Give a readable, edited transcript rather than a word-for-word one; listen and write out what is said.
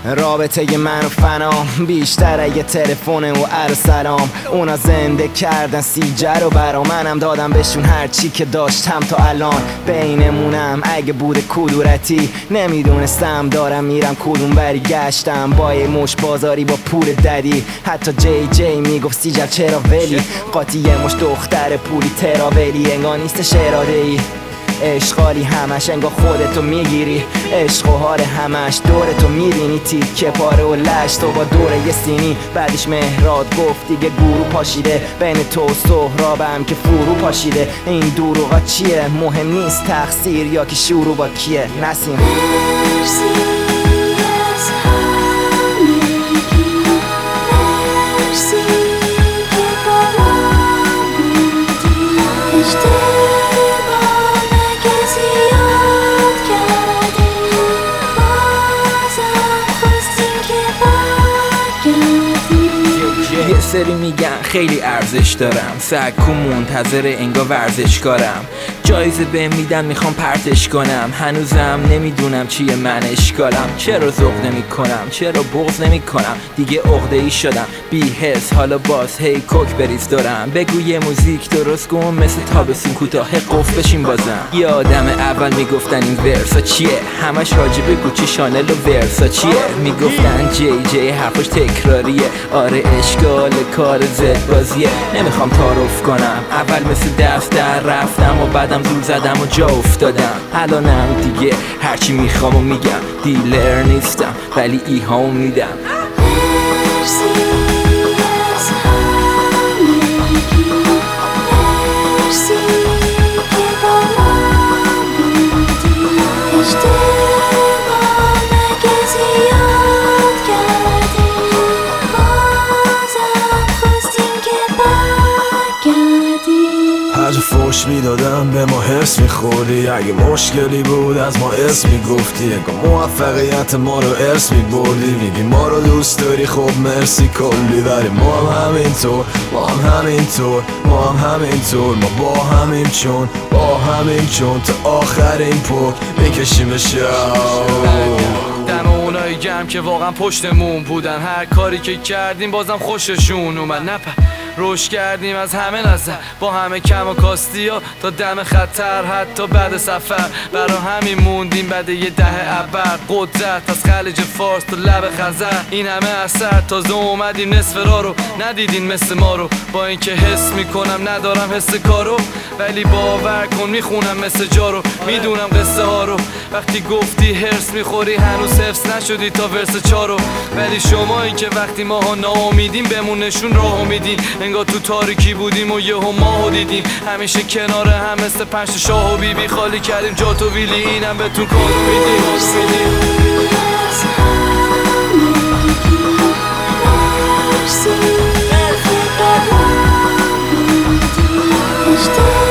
رابطه من و فنام بیشتر یه تلفن و سلام. اونا زنده کردن سیجر و برا منم دادم بهشون هر چی که داشتم تا الان. بینمونم اگه بود کدورتی نمیدونستم دارم میرم کدوم بری. گشتم با یه مش بازاری با پول ددی. حتی جی جی میگفت سیجر چرا ولی قاطی یه مش دختر پولی تراولی. انگار نیستش اراده ای اشغالی همش انگار خودتو میگیری. عشق و حال همش دورتو میبینی تیکه پاره و لشت تو با دوره یه سینی. بعدش مهراد گفت دیگه گورو پاشیده بین تو و سهرابم که فرو پاشیده. این دروغا چیه مهم نیست تقصیر یا که شروع با کیه. نسیم یه سری میگن خیلی ارزش دارم سکو منتظر انگار ورزشکارم. جایزه بهم میدن میخوام پرتش کنم. هنوزم نمیدونم چیه من اشکالم. چرا ذوق نمی کنم چرا بغض نمی کنم. دیگه عقده ای شدم بی حس حالا باز هی کوک بریز دارم. بگو یه موزیک درست کن مثل تابستون کوتاه قف بشین بازم. یه آدم اول میگفتن این ورسا چیه همش راجب گوچی شانل و ورسا چیه. میگفتن جی جی حرفش تکراریه. آره اشکال کار زد بازیه. نمیخوام تعارف کنم اول مثل دست در رفتم و بعدم دور زدم و جا افتادم. الانم دیگه هرچی میخوام و میگم. دیلر نیستم ولی ایهام میدم. هر جا فوش میدادم به ما حرص میخوردی. اگه مشکلی بود از ما اسم میگفتی. انگار موفقیت ما رو ارث میبردی. میگی ما رو دوست داری خب مرسی کلی. ولی ما هم همینطور ما هم همینطور ما هم همینطور. ما با همیم چون با همیم چون تا آخرین پک میکشیم شو. دم اونایی گرم که واقعا پشتمون بودن. هر کاری که کردیم بازم خوششون اومد. روش کردیم از همه نظر با همه کم و کاستی ها تا دم خطر. حتی بعد سفر برا همین موندیم بعد یه دهه ابر. قدرت از خلیج فارس تا لب خزر. این همه اثر تازه اومدیم نصف راه رو ندیدین مثل ما رو. با اینکه حس میکنم ندارم حس کارو ولی باور کن میخونم مثل جارو. میدونم قصه ها رو. وقتی گفتی هرس میخوری هنوز حفظ نشدی تا ورس 4 ولی شما این که وقتی ماها ناامیدیم بهمون نشون راه میدین. انگار تو تاریکی بودیم و یهو ماهو دیدیم. همیشه کنار هم مثل 5 شاه و بیبی خالی کردیم جات و ویلی. اینم بهتون کارو میدیم.